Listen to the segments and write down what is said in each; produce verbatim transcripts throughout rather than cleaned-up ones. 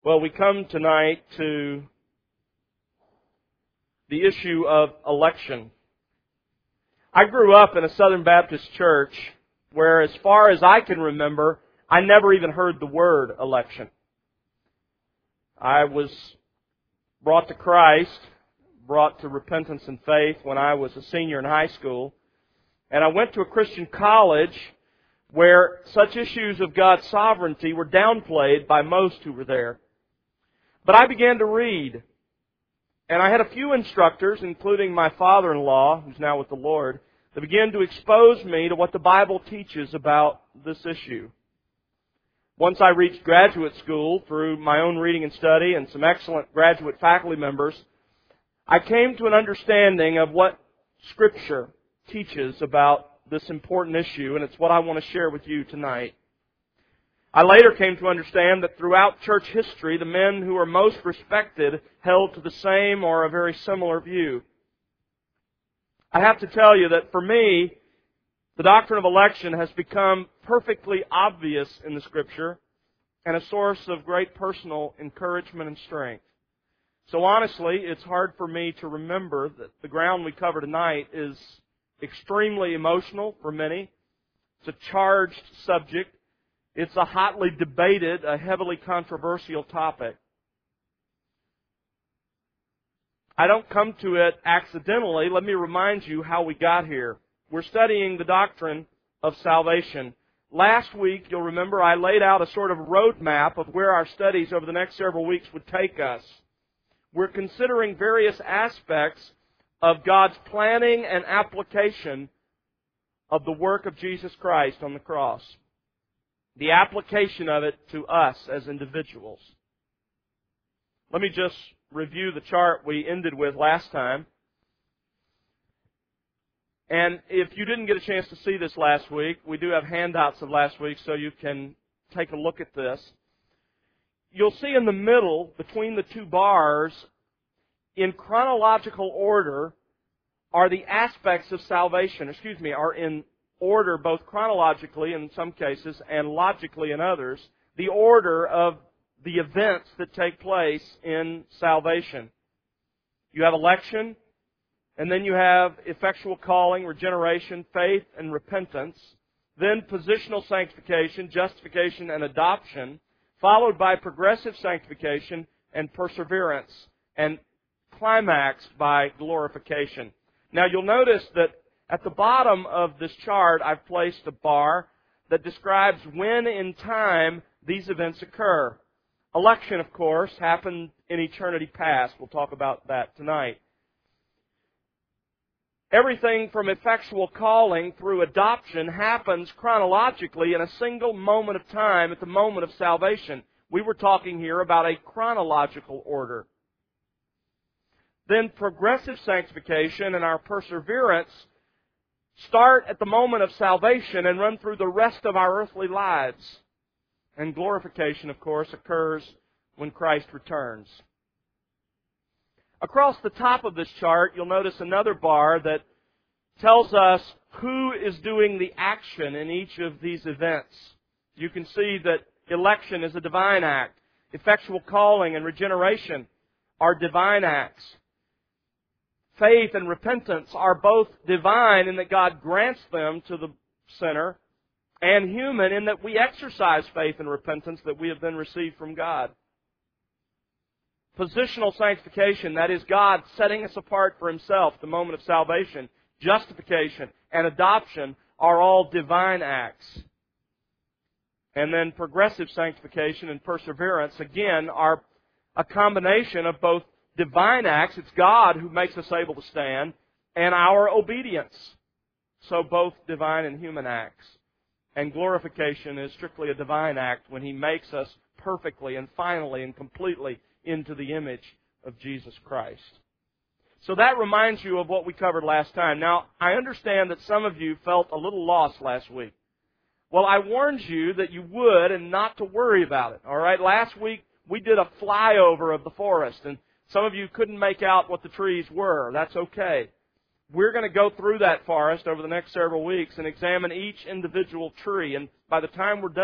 Well, we come tonight to the issue of election. I grew up in a Southern Baptist church where, as far as I can remember, I never even heard the word election. I was brought to Christ, brought to repentance and faith when I was a senior in high school, and I went to a Christian college where such issues of God's sovereignty were downplayed by most who were there. But I began to read, and I had a few instructors, including my father-in-law, who's now with the Lord, that began to expose me to what the Bible teaches about this issue. Once I reached graduate school through my own reading and study and some excellent graduate faculty members, I came to an understanding of what Scripture teaches about this important issue, and it's what I want to share with you tonight. I later came to understand that throughout church history, the men who are most respected held to the same or a very similar view. I have to tell you that for me, the doctrine of election has become perfectly obvious in the Scripture and a source of great personal encouragement and strength. So honestly, it's hard for me to remember that the ground we cover tonight is extremely emotional for many. It's a charged subject. It's a hotly debated, a heavily controversial topic. I don't come to it accidentally. Let me remind you how we got here. We're studying the doctrine of salvation. Last week, you'll remember, I laid out a sort of roadmap of where our studies over the next several weeks would take us. We're considering various aspects of God's planning and application of the work of Jesus Christ on the cross. The application of it to us as individuals. Let me just review the chart we ended with last time. And if you didn't get a chance to see this last week, we do have handouts of last week so you can take a look at this. You'll see in the middle, between the two bars, in chronological order, are the aspects of salvation. Excuse me, are in order both chronologically in some cases and logically in others, the order of the events that take place in salvation. You have election, and then you have effectual calling, regeneration, faith, and repentance. Then positional sanctification, justification, and adoption, followed by progressive sanctification and perseverance, and climaxed by glorification. Now you'll notice that at the bottom of this chart I've placed a bar that describes when in time these events occur. Election, of course, happened in eternity past. We'll talk about that tonight. Everything from effectual calling through adoption happens chronologically in a single moment of time at the moment of salvation. We were talking here about a chronological order. Then progressive sanctification and our perseverance start at the moment of salvation and run through the rest of our earthly lives. And glorification, of course, occurs when Christ returns. Across the top of this chart, you'll notice another bar that tells us who is doing the action in each of these events. You can see that election is a divine act. Effectual calling and regeneration are divine acts. Faith and repentance are both divine in that God grants them to the sinner, and human in that we exercise faith and repentance that we have then received from God. Positional sanctification, that is God setting us apart for Himself, the moment of salvation, justification, and adoption are all divine acts. And then progressive sanctification and perseverance, again, are a combination of both divine acts, it's God who makes us able to stand, and our obedience. So both divine and human acts. And glorification is strictly a divine act when He makes us perfectly and finally and completely into the image of Jesus Christ. So that reminds you of what we covered last time. Now, I understand that some of you felt a little lost last week. Well, I warned you that you would and not to worry about it. All right, last week we did a flyover of the forest, and some of you couldn't make out what the trees were. That's okay. We're going to go through that forest over the next several weeks and examine each individual tree. And by the time we're done,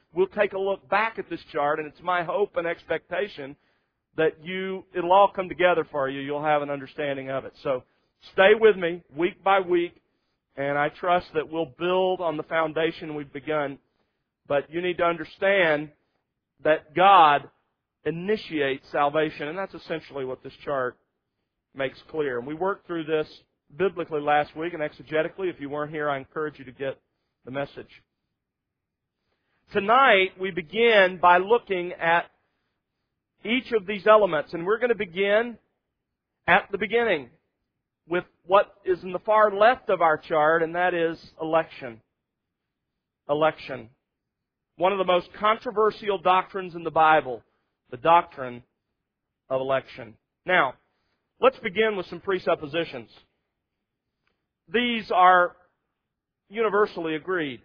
we'll take a look back at this chart, and it's my hope and expectation that you, it'll all come together for you. You'll have an understanding of it. So stay with me week by week, and I trust that we'll build on the foundation we've begun. But you need to understand that God initiates salvation, and that's essentially what this chart makes clear. And we worked through this biblically last week and exegetically. If you weren't here, I encourage you to get the message. Tonight, we begin by looking at each of these elements, and we're going to begin at the beginning with what is in the far left of our chart, and that is election. Election. One of the most controversial doctrines in the Bible, the doctrine of election. Now, let's begin with some presuppositions. These are universally agreed.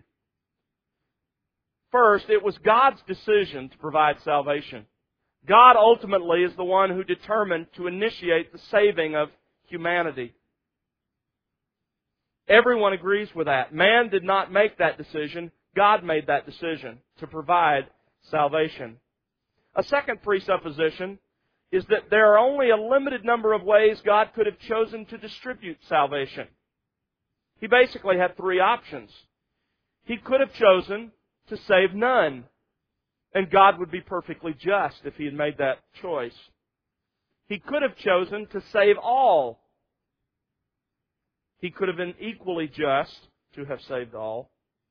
First, it was God's decision to provide salvation. God ultimately is the one who determined to initiate the saving of humanity. Everyone agrees with that. Man did not make that decision. God made that decision to provide salvation. A second presupposition is that there are only a limited number of ways God could have chosen to distribute salvation. He basically had three options. He could have chosen to save none, and God would be perfectly just if He had made that choice. He could have chosen to save all. He could have been equally just to have saved all.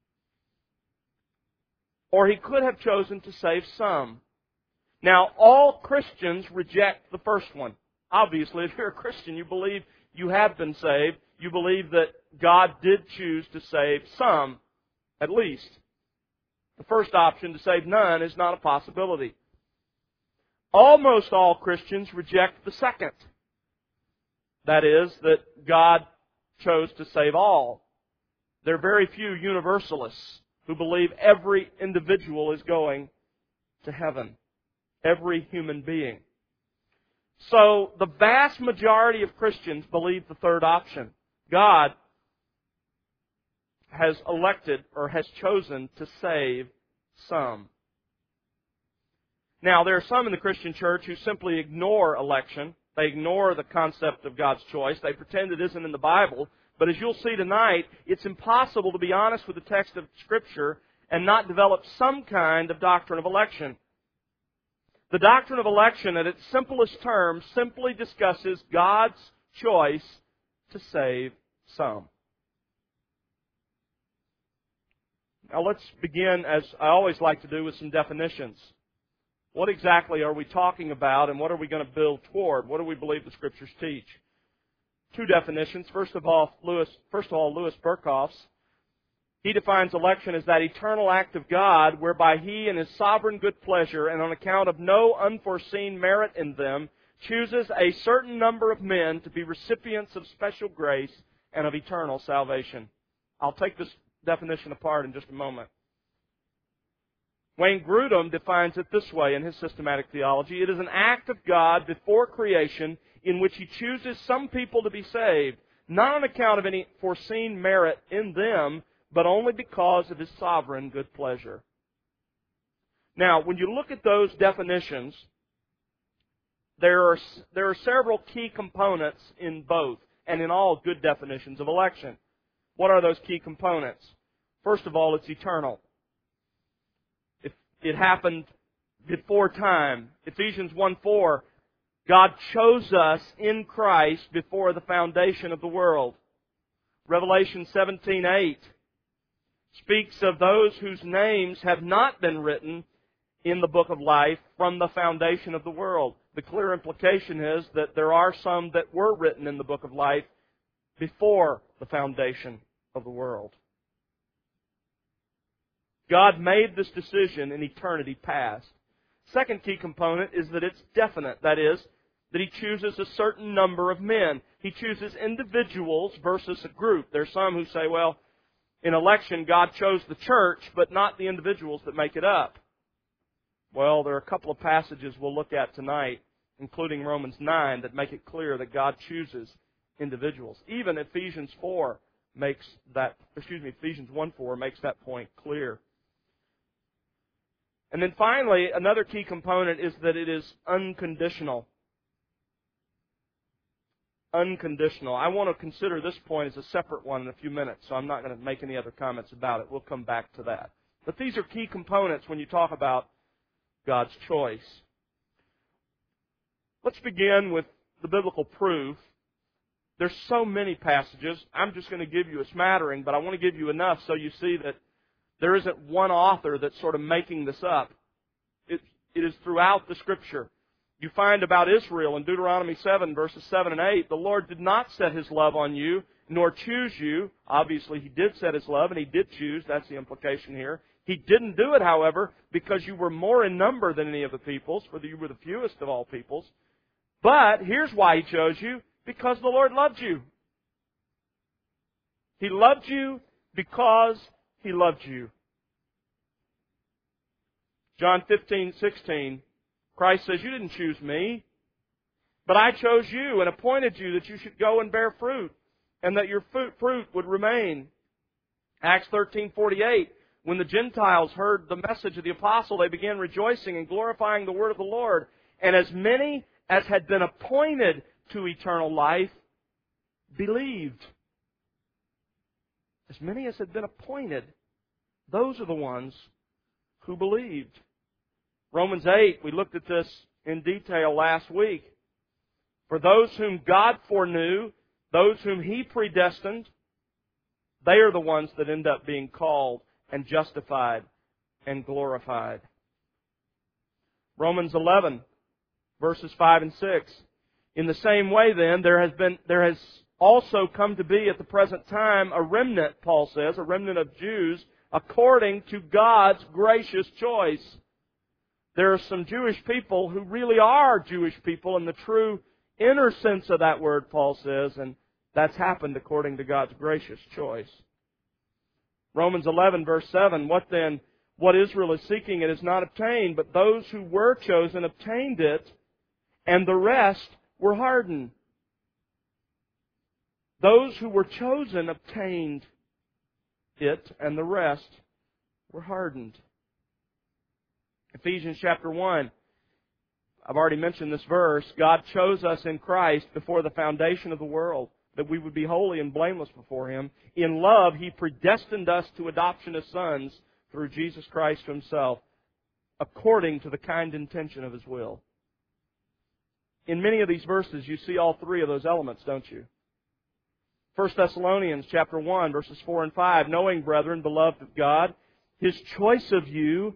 Or He could have chosen to save some. Now, all Christians reject the first one. Obviously, if you're a Christian, you believe you have been saved. You believe that God did choose to save some, at least. The first option, to save none, is not a possibility. Almost all Christians reject the second. That is, that God chose to save all. There are very few universalists who believe every individual is going to heaven. Every human being. So, the vast majority of Christians believe the third option. God has elected or has chosen to save some. Now, there are some in the Christian church who simply ignore election. They ignore the concept of God's choice. They pretend it isn't in the Bible. But as you'll see tonight, it's impossible to be honest with the text of Scripture and not develop some kind of doctrine of election. The doctrine of election, at its simplest terms, simply discusses God's choice to save some. Now let's begin, as I always like to do, with some definitions. What exactly are we talking about, and what are we going to build toward? What do we believe the Scriptures teach? Two definitions. First of all, Lewis, first of all, Louis Berkhoff's. He defines election as that eternal act of God whereby He, in His sovereign good pleasure and on account of no unforeseen merit in them, chooses a certain number of men to be recipients of special grace and of eternal salvation. I'll take this definition apart in just a moment. Wayne Grudem defines it this way in his systematic theology. It is an act of God before creation in which He chooses some people to be saved, not on account of any foreseen merit in them, but only because of His sovereign good pleasure. Now, when you look at those definitions, there are, there are several key components in both, and in all good definitions of election. What are those key components? First of all, it's eternal. If it happened before time. Ephesians one four, God chose us in Christ before the foundation of the world. Revelation seventeen eight speaks of those whose names have not been written in the book of life from the foundation of the world. The clear implication is that there are some that were written in the book of life before the foundation of the world. God made this decision in eternity past. Second key component is that it's definite. That is, that He chooses a certain number of men. He chooses individuals versus a group. There's some who say, well, in election, God chose the church, but not the individuals that make it up. Well, there are a couple of passages we'll look at tonight, including Romans nine, that make it clear that God chooses individuals. Even Ephesians four makes that, excuse me, Ephesians one four makes that point clear. And then finally, another key component is that it is unconditional. Unconditional. I want to consider this point as a separate one in a few minutes, so I'm not going to make any other comments about it. We'll come back to that. But these are key components when you talk about God's choice. Let's begin with the biblical proof. There's so many passages. I'm just going to give you a smattering, but I want to give you enough so you see that there isn't one author that's sort of making this up. It, it is throughout the Scripture. You find about Israel in Deuteronomy seven, verses seven and eight, the Lord did not set His love on you, nor choose you. Obviously, He did set His love, and He did choose. That's the implication here. He didn't do it, however, because you were more in number than any of the peoples, for you were the fewest of all peoples. But here's why He chose you, because the Lord loved you. He loved you because He loved you. John fifteen, sixteen, Christ says, you didn't choose me, but I chose you and appointed you that you should go and bear fruit, and that your fruit would remain. Acts thirteen, forty-eight, when the Gentiles heard the message of the apostle, they began rejoicing and glorifying the word of the Lord. And as many as had been appointed to eternal life believed. As many as had been appointed, those are the ones who believed. Romans eight, we looked at this in detail last week. For those whom God foreknew, those whom He predestined, they are the ones that end up being called and justified and glorified. Romans eleven, verses five and six. In the same way then, there has been, there has also come to be at the present time a remnant, Paul says, a remnant of Jews, according to God's gracious choice. There are some Jewish people who really are Jewish people in the true inner sense of that word, Paul says, and that's happened according to God's gracious choice. Romans eleven, verse seven, what then? What Israel is seeking it is not obtained, but those who were chosen obtained it, and the rest were hardened. Those who were chosen obtained it, and the rest were hardened. Ephesians chapter one. I've already mentioned this verse. God chose us in Christ before the foundation of the world, that we would be holy and blameless before Him. In love, He predestined us to adoption as sons through Jesus Christ Himself, according to the kind intention of His will. In many of these verses, you see all three of those elements, don't you? First Thessalonians chapter one, verses four and five. Knowing, brethren, beloved of God, His choice of you,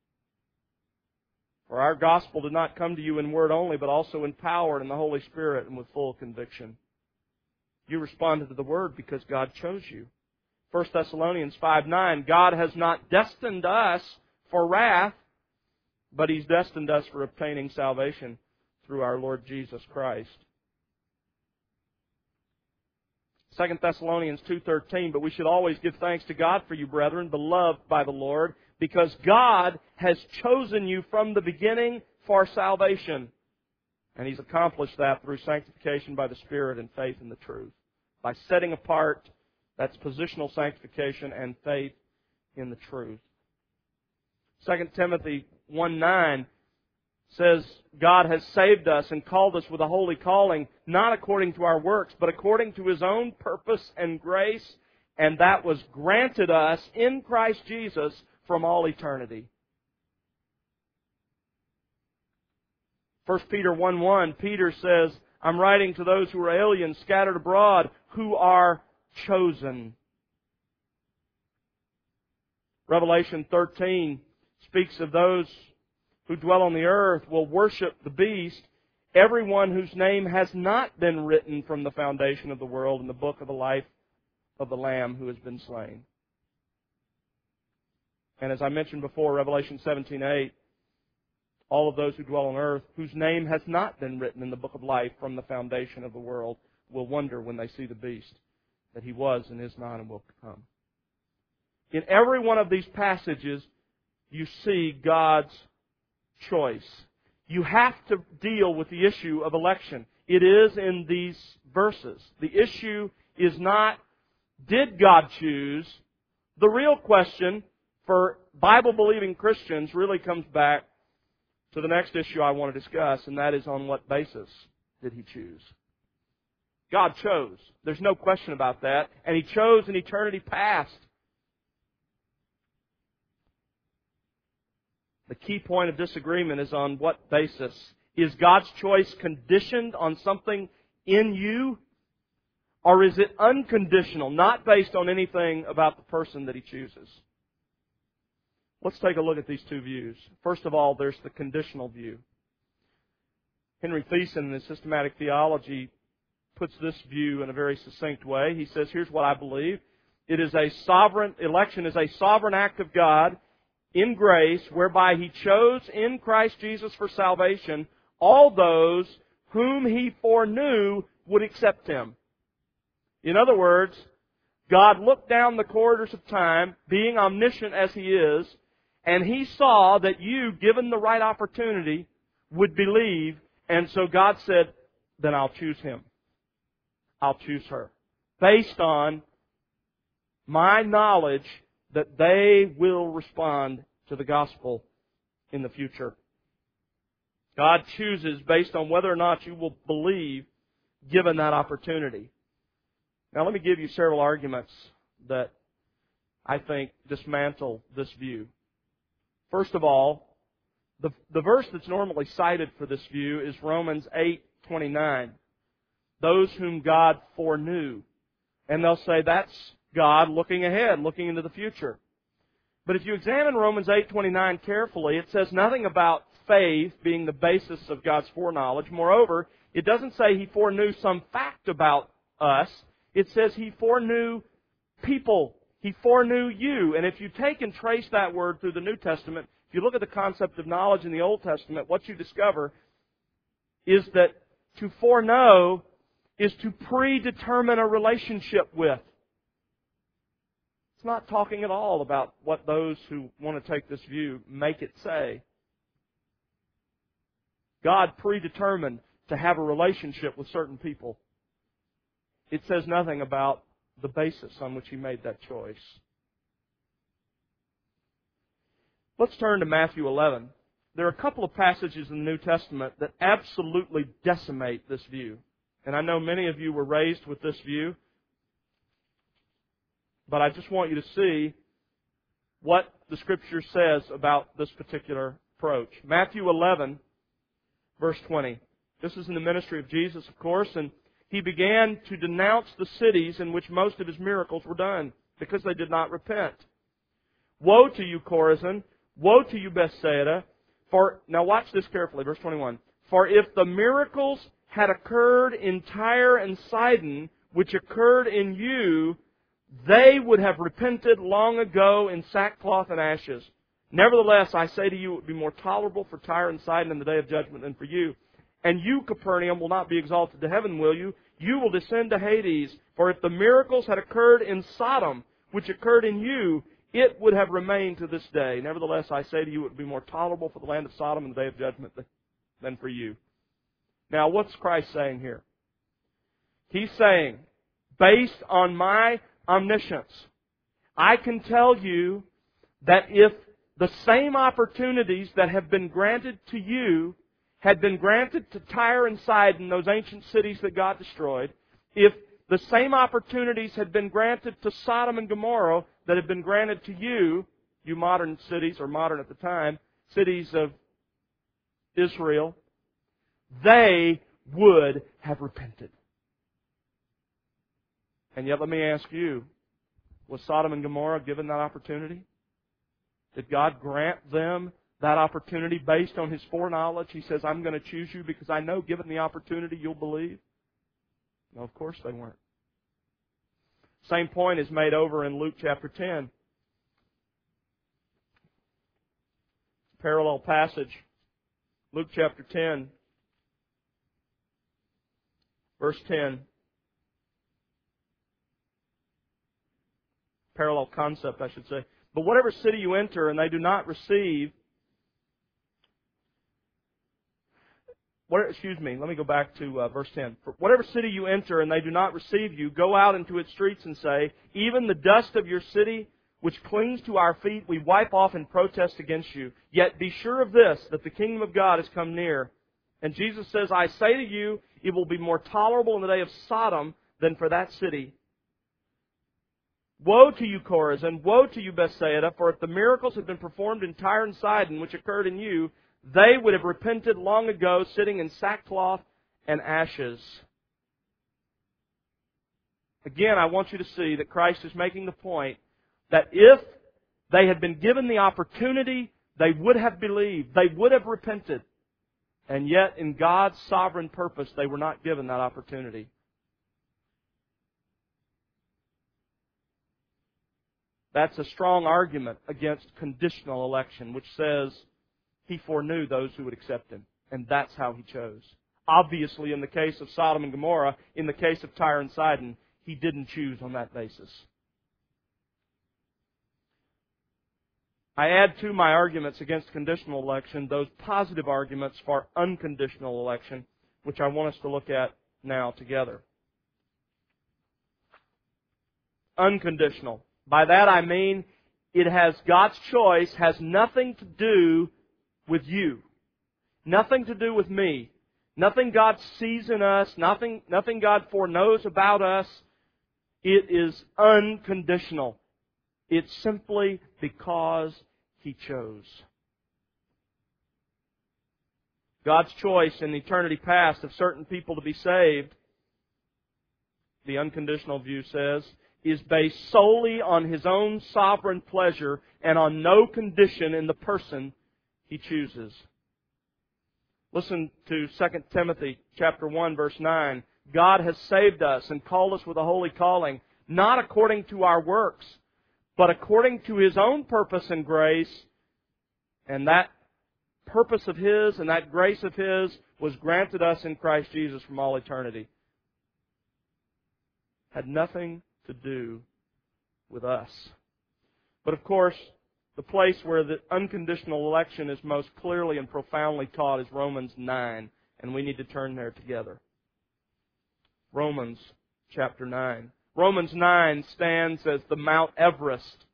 for our gospel did not come to you in word only, but also in power and in the Holy Spirit and with full conviction. You responded to the word because God chose you. First Thessalonians five nine. God has not destined us for wrath, but He's destined us for obtaining salvation through our Lord Jesus Christ. Second Thessalonians two thirteen. But we should always give thanks to God for you, brethren, beloved by the Lord, because God has chosen you from the beginning for salvation. And He's accomplished that through sanctification by the Spirit and faith in the truth. By setting apart, that's positional sanctification and faith in the truth. Second Timothy one nine says, God has saved us and called us with a holy calling, not according to our works, but according to His own purpose and grace, and that was granted us in Christ Jesus from all eternity. First Peter one one, Peter says, I'm writing to those who are aliens scattered abroad, who are chosen. Revelation thirteen speaks of those who dwell on the earth will worship the beast, everyone whose name has not been written from the foundation of the world in the book of the life of the Lamb who has been slain. And as I mentioned before, Revelation seventeen eight, all of those who dwell on earth, whose name has not been written in the book of life from the foundation of the world, will wonder when they see the beast that He was and is not and will come. In every one of these passages, you see God's choice. You have to deal with the issue of election. It is in these verses. The issue is not, did God choose? The real question for Bible-believing Christians really comes back to the next issue I want to discuss, and that is on what basis did He choose? God chose. There's no question about that. And He chose in eternity past. The key point of disagreement is on what basis. Is God's choice conditioned on something in you? Or is it unconditional, not based on anything about the person that He chooses? Let's take a look at these two views. First of all, there's the conditional view. Henry Thiessen, in his Systematic Theology, puts this view in a very succinct way. He says, here's what I believe. It is a sovereign, election is a sovereign act of God in grace, whereby He chose in Christ Jesus for salvation all those whom He foreknew would accept Him. In other words, God looked down the corridors of time, being omniscient as He is, and He saw that you, given the right opportunity, would believe, and so God said, then I'll choose him. I'll choose her. Based on my knowledge that they will respond to the gospel in the future. God chooses based on whether or not you will believe given that opportunity. Now let me give you several arguments that I think dismantle this view. First of all, the, the verse that's normally cited for this view is Romans eight twenty-nine. Those whom God foreknew. And they'll say that's God looking ahead, looking into the future. But if you examine Romans eight twenty-nine carefully, it says nothing about faith being the basis of God's foreknowledge. Moreover, it doesn't say He foreknew some fact about us. It says He foreknew people. He foreknew you. And if you take and trace that word through the New Testament, if you look at the concept of knowledge in the Old Testament, what you discover is that to foreknow is to predetermine a relationship with. It's not talking at all about what those who want to take this view make it say. God predetermined to have a relationship with certain people. It says nothing about the basis on which He made that choice. Let's turn to Matthew eleven. There are a couple of passages in the New Testament that absolutely decimate this view. And I know many of you were raised with this view, but I just want you to see what the Scripture says about this particular approach. Matthew eleven, verse twenty. This is in the ministry of Jesus, of course, and He began to denounce the cities in which most of His miracles were done, because they did not repent. Woe to you, Chorazin! Woe to you, Bethsaida! For, now watch this carefully, verse twenty-one. For if the miracles had occurred in Tyre and Sidon, which occurred in you, they would have repented long ago in sackcloth and ashes. Nevertheless, I say to you, it would be more tolerable for Tyre and Sidon in the day of judgment than for you. And you, Capernaum, will not be exalted to heaven, will you? You will descend to Hades. For if the miracles had occurred in Sodom, which occurred in you, it would have remained to this day. Nevertheless, I say to you, it would be more tolerable for the land of Sodom in the day of judgment than for you. Now, what's Christ saying here? He's saying, based on my omniscience, I can tell you that if the same opportunities that have been granted to you had been granted to Tyre and Sidon, those ancient cities that God destroyed, if the same opportunities had been granted to Sodom and Gomorrah that had been granted to you, you modern cities, or modern at the time, cities of Israel, they would have repented. And yet let me ask you, was Sodom and Gomorrah given that opportunity? Did God grant them that opportunity based on His foreknowledge? He says, I'm going to choose you because I know given the opportunity you'll believe. No, of course they weren't. Same point is made over in Luke chapter ten. Parallel passage. Luke chapter ten. Verse ten. Parallel concept, I should say. But whatever city you enter and they do not receive... What, excuse me, let me go back to uh, verse ten. For whatever city you enter and they do not receive you, go out into its streets and say, even the dust of your city which clings to our feet, we wipe off in protest against you. Yet be sure of this, that the kingdom of God has come near. And Jesus says, I say to you, it will be more tolerable in the day of Sodom than for that city. Woe to you, Chorazin, woe to you, Bethsaida, for if the miracles had been performed in Tyre and Sidon, which occurred in you, they would have repented long ago, sitting in sackcloth and ashes. Again, I want you to see that Christ is making the point that if they had been given the opportunity, they would have believed, they would have repented. And yet, in God's sovereign purpose, they were not given that opportunity. That's a strong argument against conditional election, which says He foreknew those who would accept Him. And that's how He chose. Obviously, in the case of Sodom and Gomorrah, in the case of Tyre and Sidon, He didn't choose on that basis. I add to my arguments against conditional election those positive arguments for unconditional election, which I want us to look at now together. Unconditional. By that I mean it has God's choice has nothing to do with you. Nothing to do with me. Nothing God sees in us. Nothing, nothing God foreknows about us. It is unconditional. It's simply because He chose. God's choice in eternity past of certain people to be saved, the unconditional view says, is based solely on His own sovereign pleasure and on no condition in the person He chooses. Listen to Second Timothy chapter one, verse nine. God has saved us and called us with a holy calling, not according to our works, but according to His own purpose and grace. And that purpose of His and that grace of His was granted us in Christ Jesus from all eternity. Had nothing to do with us. But of course, the place where the unconditional election is most clearly and profoundly taught is Romans nine. And we need to turn there together. Romans chapter nine. Romans nine stands as the Mount Everest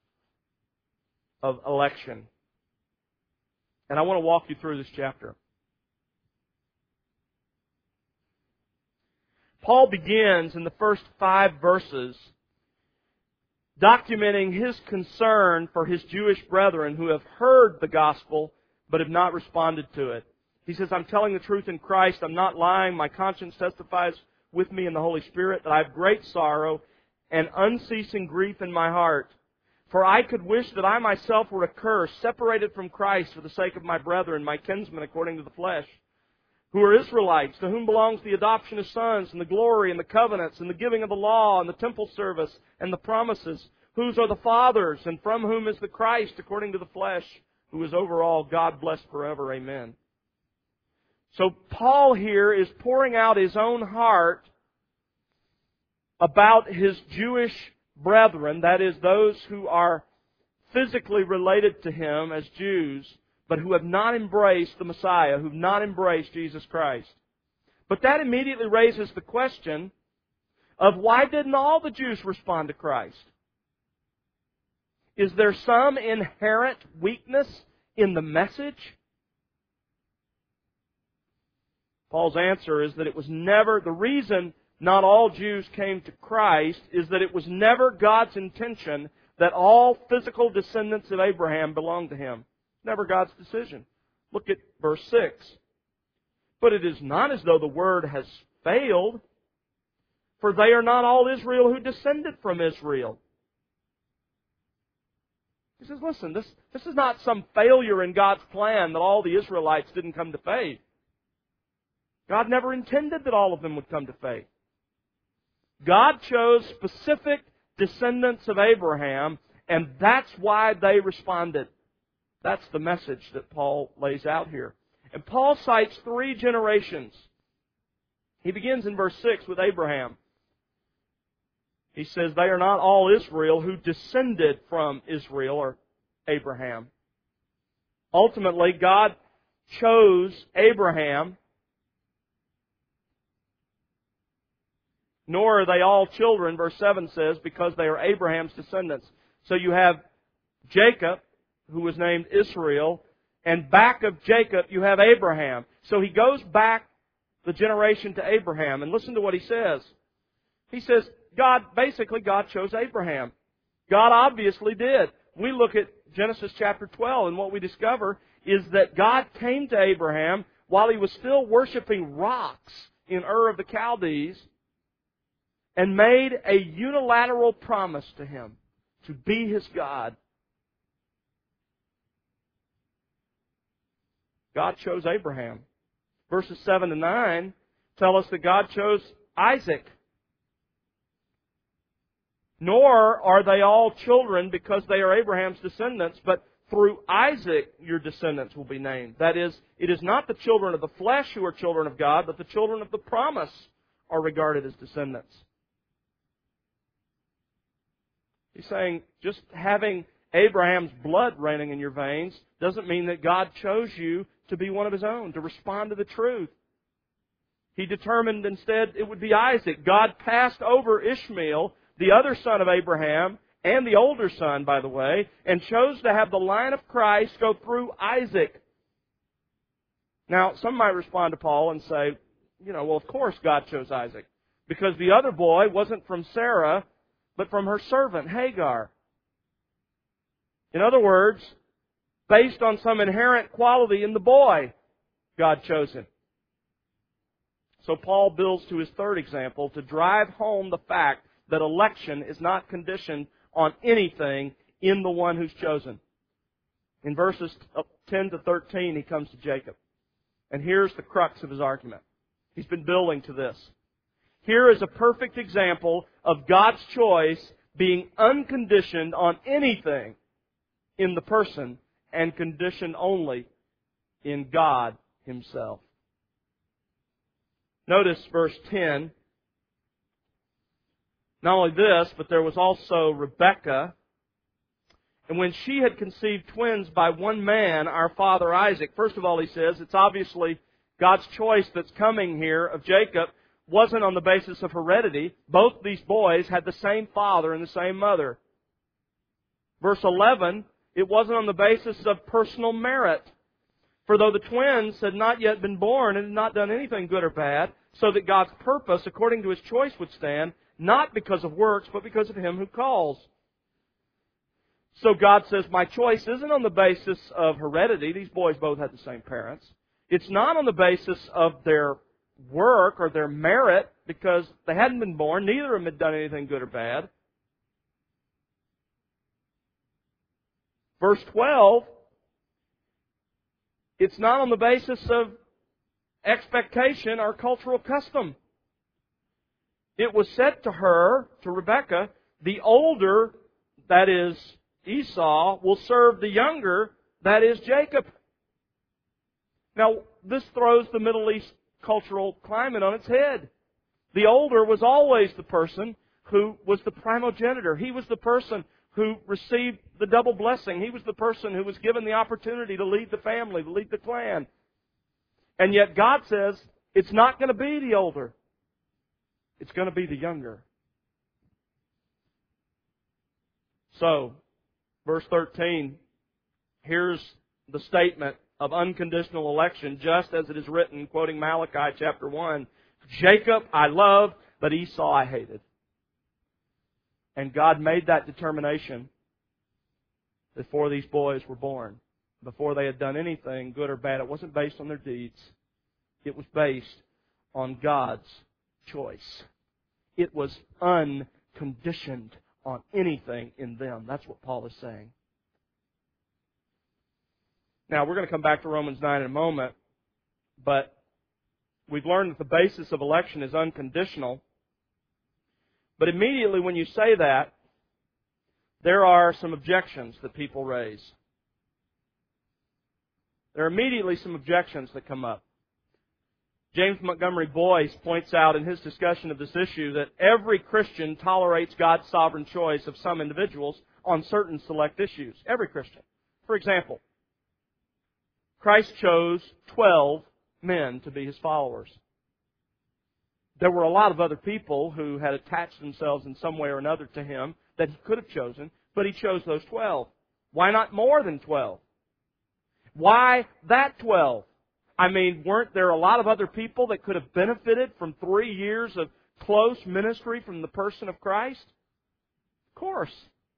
of election. And I want to walk you through this chapter. Paul begins in the first five verses documenting his concern for his Jewish brethren who have heard the gospel but have not responded to it. He says, I'm telling the truth in Christ. I'm not lying. My conscience testifies with me in the Holy Spirit that I have great sorrow and unceasing grief in my heart. For I could wish that I myself were accursed, separated from Christ for the sake of my brethren, my kinsmen according to the flesh, who are Israelites, to whom belongs the adoption of sons, and the glory, and the covenants, and the giving of the law, and the temple service, and the promises, whose are the fathers, and from whom is the Christ according to the flesh, who is over all, God blessed forever. Amen. So Paul here is pouring out his own heart about his Jewish brethren, that is, those who are physically related to him as Jews, but who have not embraced the Messiah, who have not embraced Jesus Christ. But that immediately raises the question of why didn't all the Jews respond to Christ? Is there some inherent weakness in the message? Paul's answer is that it was never, the reason not all Jews came to Christ is that it was never God's intention that all physical descendants of Abraham belonged to Him. Never God's decision. Look at verse six. But it is not as though the word has failed, for they are not all Israel who descended from Israel. He says, listen, this, this is not some failure in God's plan that all the Israelites didn't come to faith. God never intended that all of them would come to faith. God chose specific descendants of Abraham, and that's why they responded. That's the message that Paul lays out here. And Paul cites three generations. He begins in verse six with Abraham. He says, they are not all Israel who descended from Israel or Abraham. Ultimately, God chose Abraham, nor are they all children, verse seven says, because they are Abraham's descendants. So you have Jacob, who was named Israel, and back of Jacob you have Abraham. So he goes back the generation to Abraham. And listen to what he says. He says, God, basically God chose Abraham. God obviously did. We look at Genesis chapter twelve, and what we discover is that God came to Abraham while he was still worshiping rocks in Ur of the Chaldees and made a unilateral promise to him to be his God. God chose Abraham. Verses seven to nine tell us that God chose Isaac. Nor are they all children because they are Abraham's descendants, but through Isaac your descendants will be named. That is, it is not the children of the flesh who are children of God, but the children of the promise are regarded as descendants. He's saying just having Abraham's blood running in your veins doesn't mean that God chose you to be one of His own, to respond to the truth. He determined instead it would be Isaac. God passed over Ishmael, the other son of Abraham, and the older son, by the way, and chose to have the line of Christ go through Isaac. Now, some might respond to Paul and say, you know, well, of course God chose Isaac, because the other boy wasn't from Sarah, but from her servant, Hagar. In other words, based on some inherent quality in the boy, God chose him. So Paul builds to his third example to drive home the fact that election is not conditioned on anything in the one who's chosen. In verses ten to thirteen, he comes to Jacob. And here's the crux of his argument. He's been building to this. Here is a perfect example of God's choice being unconditioned on anything in the person and conditioned only in God Himself. Notice verse ten. Not only this, but there was also Rebekah. And when she had conceived twins by one man, our father Isaac. First of all, he says, it's obviously God's choice that's coming here of Jacob wasn't on the basis of heredity. Both these boys had the same father and the same mother. Verse eleven, it wasn't on the basis of personal merit. For though the twins had not yet been born and had not done anything good or bad, so that God's purpose, according to His choice, would stand, not because of works, but because of Him who calls. So God says, my choice isn't on the basis of heredity. These boys both had the same parents. It's not on the basis of their work or their merit, because they hadn't been born. Neither of them had done anything good or bad. Verse twelve, it's not on the basis of expectation or cultural custom. It was said to her, to Rebekah, the older, that is Esau, will serve the younger, that is Jacob. Now, this throws the Middle East cultural climate on its head. The older was always the person who was the primogenitor. He was the person who received the double blessing. He was the person who was given the opportunity to lead the family, to lead the clan. And yet God says, it's not going to be the older. It's going to be the younger. So, verse thirteen, here's the statement of unconditional election, just as it is written, quoting Malachi chapter one. Jacob I loved, but Esau I hated. And God made that determination before these boys were born, before they had done anything good or bad. It wasn't based on their deeds. It was based on God's choice. It was unconditioned on anything in them. That's what Paul is saying. Now, we're going to come back to Romans nine in a moment, but we've learned that the basis of election is unconditional. But immediately when you say that, there are some objections that people raise. There are immediately some objections that come up. James Montgomery Boyce points out in his discussion of this issue that every Christian tolerates God's sovereign choice of some individuals on certain select issues. Every Christian. For example, Christ chose twelve men to be His followers. There were a lot of other people who had attached themselves in some way or another to Him that He could have chosen, but He chose those twelve. Why not more than twelve? Why that twelve? I mean, weren't there a lot of other people that could have benefited from three years of close ministry from the person of Christ? Of course.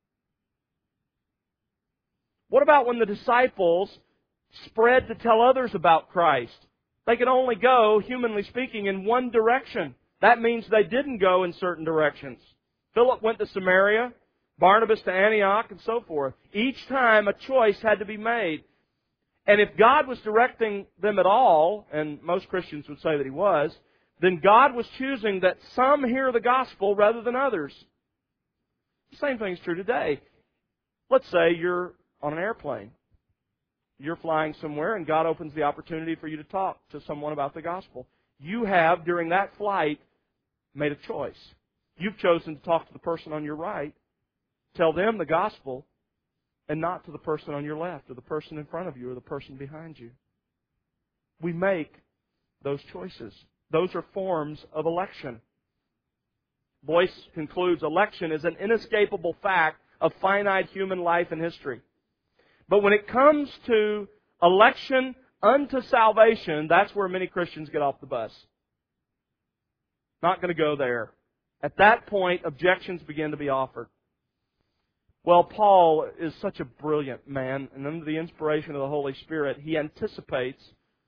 What about when the disciples spread to tell others about Christ? They could only go, humanly speaking, in one direction. That means they didn't go in certain directions. Philip went to Samaria, Barnabas to Antioch, and so forth. Each time a choice had to be made. And if God was directing them at all, and most Christians would say that He was, then God was choosing that some hear the gospel rather than others. The same thing is true today. Let's say you're on an airplane. You're flying somewhere and God opens the opportunity for you to talk to someone about the gospel. You have, during that flight, made a choice. You've chosen to talk to the person on your right, tell them the gospel, and not to the person on your left or the person in front of you or the person behind you. We make those choices. Those are forms of election. Boyce concludes, election is an inescapable fact of finite human life and history. But when it comes to election unto salvation, that's where many Christians get off the bus. Not going to go there. At that point, objections begin to be offered. Well, Paul is such a brilliant man, and under the inspiration of the Holy Spirit, he anticipates,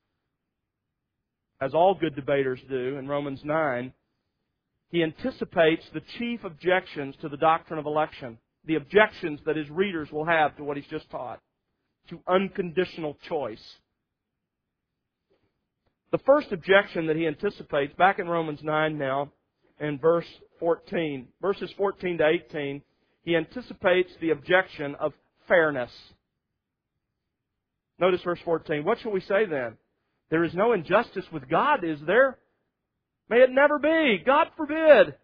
as all good debaters do in Romans nine, he anticipates the chief objections to the doctrine of election, the objections that his readers will have to what he's just taught, to unconditional choice. The first objection that he anticipates, back in Romans nine now, in verse fourteen, verses fourteen to eighteen, he anticipates the objection of fairness. Notice verse fourteen. What shall we say then? There is no injustice with God, is there? May it never be. God forbid.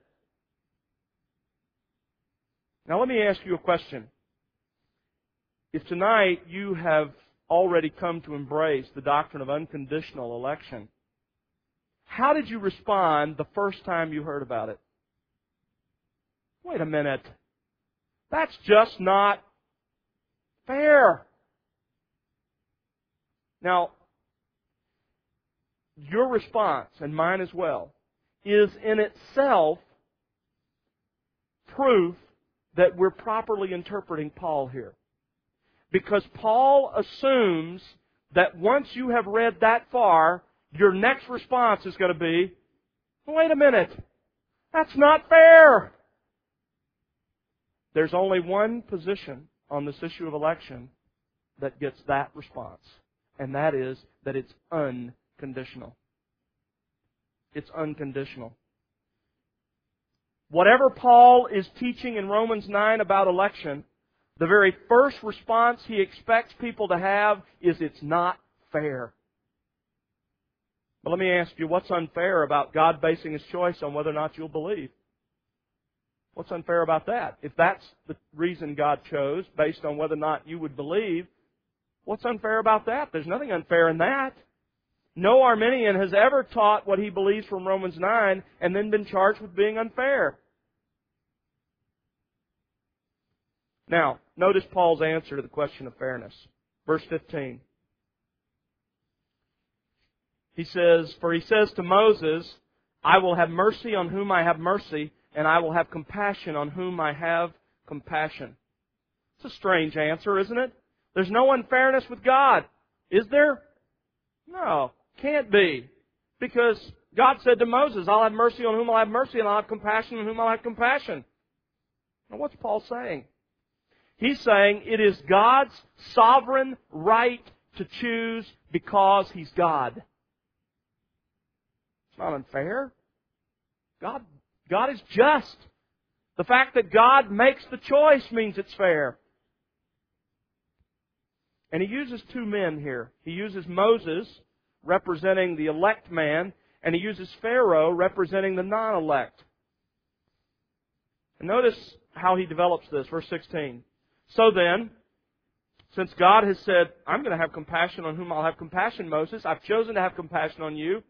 Now let me ask you a question. If tonight you have already come to embrace the doctrine of unconditional election, how did you respond the first time you heard about it? Wait a minute. That's just not fair. Now, your response, and mine as well, is in itself proof that we're properly interpreting Paul here. Because Paul assumes that once you have read that far, your next response is going to be, wait a minute, that's not fair. There's only one position on this issue of election that gets that response, and that is that it's unconditional. It's unconditional. Whatever Paul is teaching in Romans nine about election, the very first response he expects people to have is it's not fair. But let me ask you, what's unfair about God basing His choice on whether or not you'll believe? What's unfair about that? If that's the reason God chose, based on whether or not you would believe, what's unfair about that? There's nothing unfair in that. No Arminian has ever taught what he believes from Romans nine and then been charged with being unfair. Now, notice Paul's answer to the question of fairness. Verse fifteen. He says, for he says to Moses, I will have mercy on whom I have mercy, and I will have compassion on whom I have compassion. It's a strange answer, isn't it? There's no unfairness with God. Is there? No, can't be. Because God said to Moses, I'll have mercy on whom I'll have mercy, and I'll have compassion on whom I'll have compassion. Now what's Paul saying? He's saying it is God's sovereign right to choose because He's God. It's not unfair. God, God is just. The fact that God makes the choice means it's fair. And He uses two men here. He uses Moses, representing the elect man, and He uses Pharaoh, representing the non-elect. And notice how He develops this. Verse sixteen. So then, since God has said, I'm going to have compassion on whom I'll have compassion, Moses, I've chosen to have compassion on you.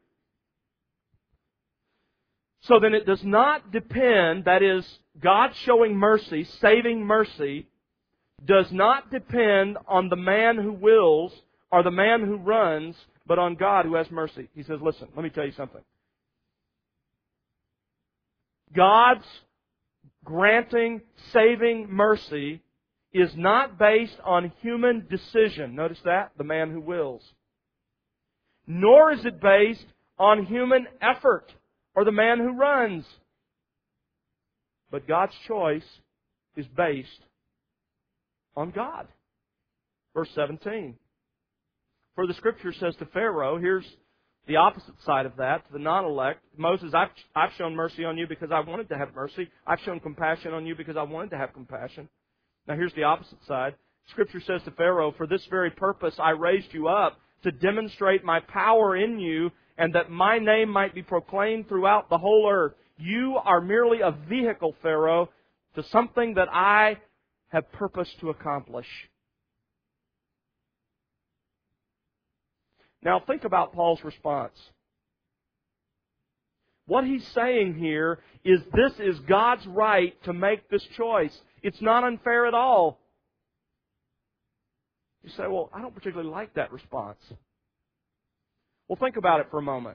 So then it does not depend, that is, God showing mercy, saving mercy, does not depend on the man who wills or the man who runs, but on God who has mercy. He says, listen, let me tell you something. God's granting, saving mercy is not based on human decision. Notice that? The man who wills. Nor is it based on human effort or the man who runs. But God's choice is based on God. Verse seventeen. For the Scripture says to Pharaoh, here's the opposite side of that, to the non-elect. Moses, I've, I've shown mercy on you because I wanted to have mercy. I've shown compassion on you because I wanted to have compassion. Now here's the opposite side. Scripture says to Pharaoh, for this very purpose I raised you up, to demonstrate my power in you, and that my name might be proclaimed throughout the whole earth. You are merely a vehicle, Pharaoh, to something that I have purposed to accomplish. Now think about Paul's response. What he's saying here is this is God's right to make this choice. It's not unfair at all. You say, well, I don't particularly like that response. Well, think about it for a moment.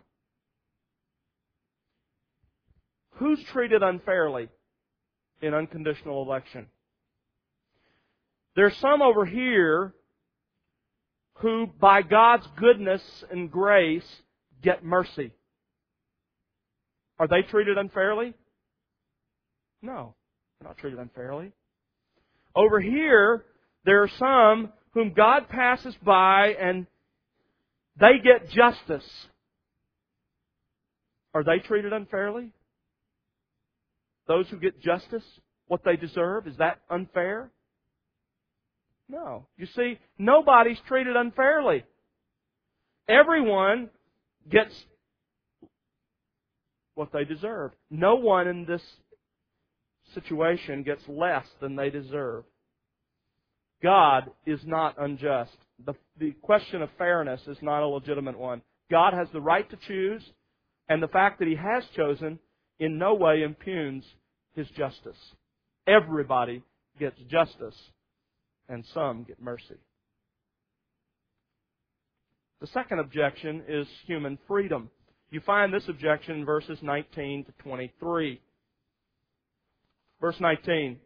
Who's treated unfairly in unconditional election? There's some over here who, by God's goodness and grace, get mercy. Are they treated unfairly? No, they're not treated unfairly. Over here, there are some whom God passes by and they get justice. Are they treated unfairly? Those who get justice, what they deserve, is that unfair? No. You see, nobody's treated unfairly. Everyone gets what they deserve. No one in this situation gets less than they deserve. God is not unjust. The, the question of fairness is not a legitimate one. God has the right to choose, and the fact that He has chosen in no way impugns His justice. Everybody gets justice, and some get mercy. The second objection is human freedom. You find this objection in verses nineteen to twenty-three. Verse nineteen.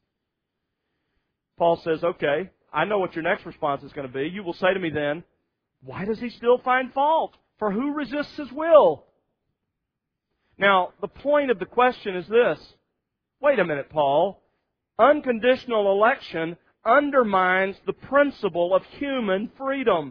Paul says, okay, I know what your next response is going to be. You will say to me then, why does he still find fault? For who resists his will? Now, the point of the question is this. Wait a minute, Paul. Unconditional election undermines the principle of human freedom.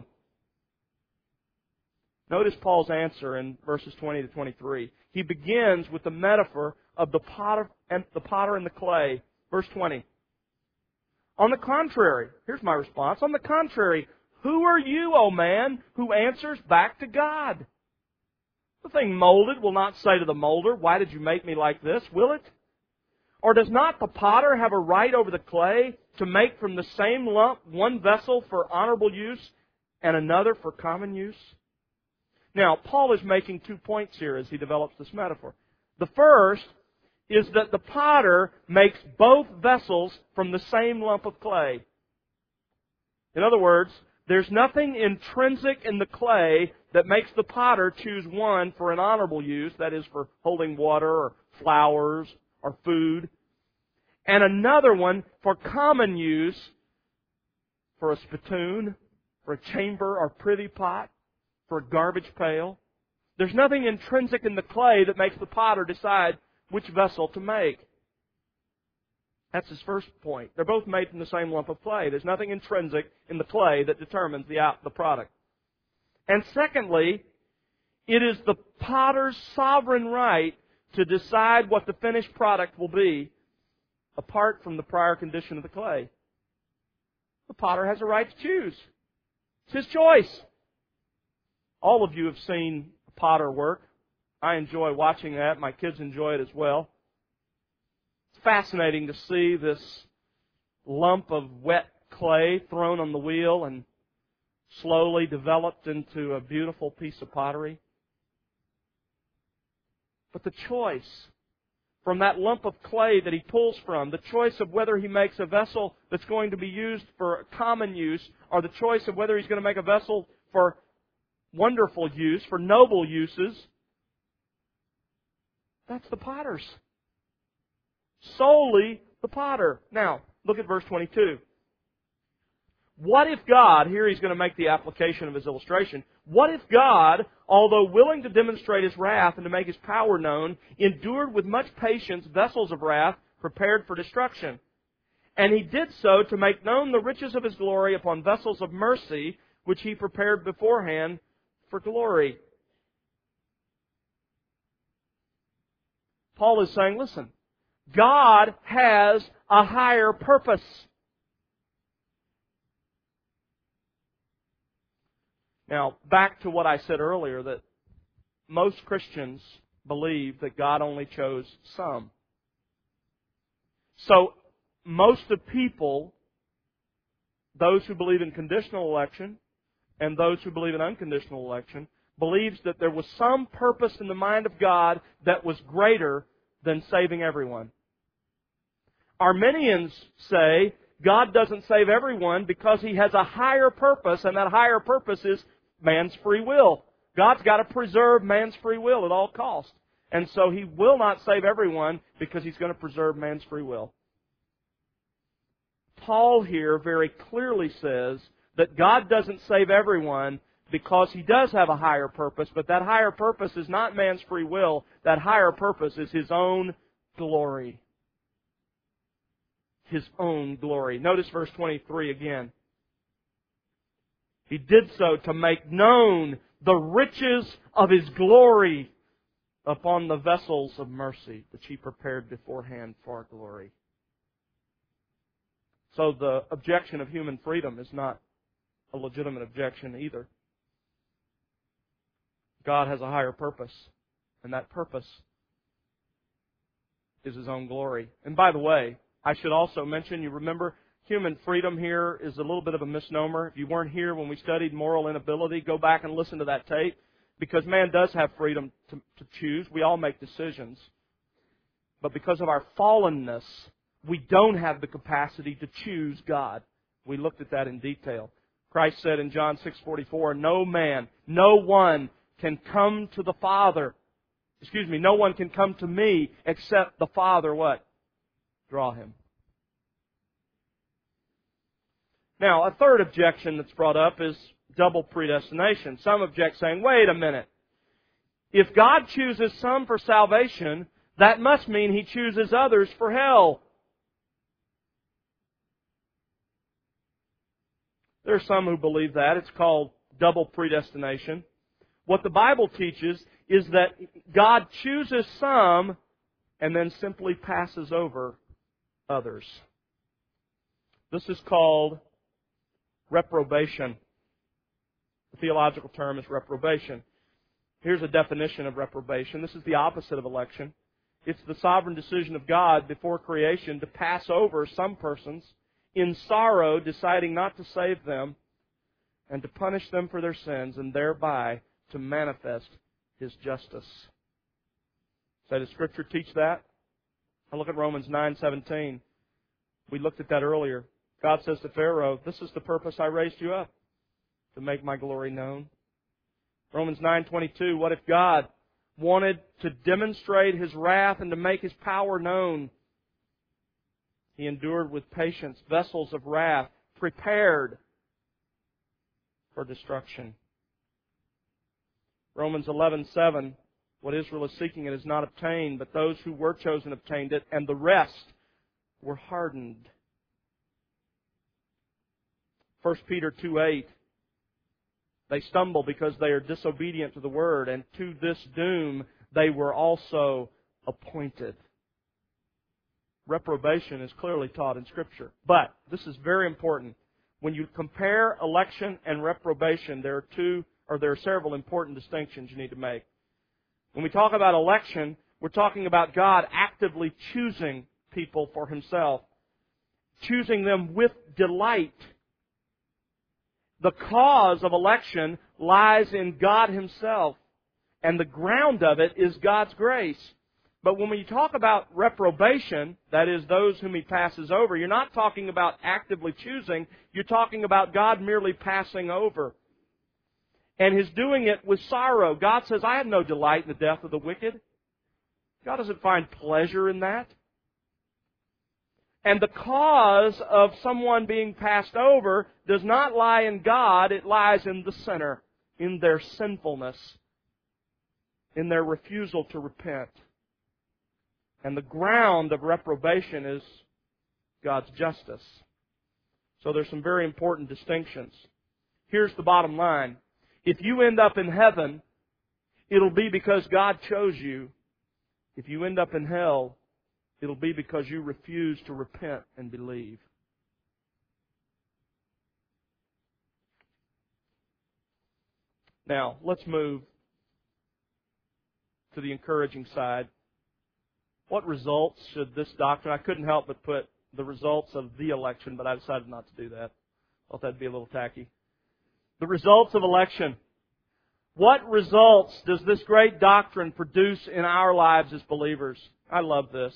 Notice Paul's answer in verses twenty to twenty-three. He begins with the metaphor of the potter and the potter and the clay. Verse twenty. On the contrary, here's my response. On the contrary, who are you, O man, who answers back to God? The thing molded will not say to the molder, why did you make me like this? Will it? Or does not the potter have a right over the clay to make from the same lump one vessel for honorable use and another for common use? Now, Paul is making two points here as he develops this metaphor. The first is that the potter makes both vessels from the same lump of clay. In other words, there's nothing intrinsic in the clay that makes the potter choose one for an honorable use, that is for holding water or flowers or food, and another one for common use, for a spittoon, for a chamber or privy pot, for a garbage pail. There's nothing intrinsic in the clay that makes the potter decide which vessel to make. That's his first point. They're both made from the same lump of clay. There's nothing intrinsic in the clay that determines the out, the product. And secondly, it is the potter's sovereign right to decide what the finished product will be apart from the prior condition of the clay. The potter has a right to choose. It's his choice. All of you have seen potter work. I enjoy watching that. My kids enjoy it as well. It's fascinating to see this lump of wet clay thrown on the wheel and slowly developed into a beautiful piece of pottery. But the choice, from that lump of clay that He pulls from, the choice of whether He makes a vessel that's going to be used for common use, or the choice of whether He's going to make a vessel for wonderful use, for noble uses, that's the potter's. Solely the potter. Now, look at verse twenty-two. What if God, here he's going to make the application of his illustration, what if God, although willing to demonstrate His wrath and to make His power known, endured with much patience vessels of wrath prepared for destruction? And He did so to make known the riches of His glory upon vessels of mercy, which He prepared beforehand for glory. Paul is saying, listen, God has a higher purpose. Now, back to what I said earlier, that most Christians believe that God only chose some. So, most of people, those who believe in conditional election and those who believe in unconditional election, believes that there was some purpose in the mind of God that was greater than saving everyone. Arminians say God doesn't save everyone because He has a higher purpose, and that higher purpose is man's free will. God's got to preserve man's free will at all costs. And so He will not save everyone because He's going to preserve man's free will. Paul here very clearly says that God doesn't save everyone because He does have a higher purpose, but that higher purpose is not man's free will. That higher purpose is His own glory. His own glory. Notice verse twenty-three again. He did so to make known the riches of His glory upon the vessels of mercy, which He prepared beforehand for our glory. So the objection of human freedom is not a legitimate objection either. God has a higher purpose, and that purpose is His own glory. And by the way, I should also mention, you remember, human freedom here is a little bit of a misnomer. If you weren't here when we studied moral inability, go back and listen to that tape. Because man does have freedom to, to choose. We all make decisions. But because of our fallenness, we don't have the capacity to choose God. We looked at that in detail. Christ said in John six forty-four, no man, no one can come to the Father. Excuse me, no one can come to me except the Father, what? Draw him. Now, a third objection that's brought up is double predestination. Some object saying, wait a minute. If God chooses some for salvation, that must mean He chooses others for hell. There are some who believe that. It's called double predestination. What the Bible teaches is that God chooses some and then simply passes over others. This is called reprobation. The theological term is reprobation. Here's a definition of reprobation. This is the opposite of election. It's the sovereign decision of God before creation to pass over some persons in sorrow, deciding not to save them and to punish them for their sins and thereby to manifest His justice. So does Scripture teach that? I look at Romans nine seventeen. We looked at that earlier. God says to Pharaoh, this is the purpose I raised you up, to make my glory known. Romans nine twenty-two, what if God wanted to demonstrate His wrath and to make His power known? He endured with patience vessels of wrath prepared for destruction. Romans eleven seven, what Israel is seeking it is not obtained, but those who were chosen obtained it, and the rest were hardened. First Peter two eight, they stumble because they are disobedient to the Word, and to this doom they were also appointed. Reprobation is clearly taught in Scripture. But, this is very important. When you compare election and reprobation, there are two, or there are several important distinctions you need to make. When we talk about election, we're talking about God actively choosing people for Himself, choosing them with delight. The cause of election lies in God Himself, and the ground of it is God's grace. But when you talk about reprobation, that is, those whom He passes over, you're not talking about actively choosing. You're talking about God merely passing over. And His doing it with sorrow. God says, I have no delight in the death of the wicked. God doesn't find pleasure in that. And the cause of someone being passed over does not lie in God, it lies in the sinner, in their sinfulness, in their refusal to repent. And the ground of reprobation is God's justice. So there's some very important distinctions. Here's the bottom line. If you end up in heaven, it'll be because God chose you. If you end up in hell, it'll be because you refuse to repent and believe. Now, let's move to the encouraging side. What results should this doctrine... I couldn't help but put the results of the election, but I decided not to do that. I thought that'd be a little tacky. The results of election. What results does this great doctrine produce in our lives as believers? I love this.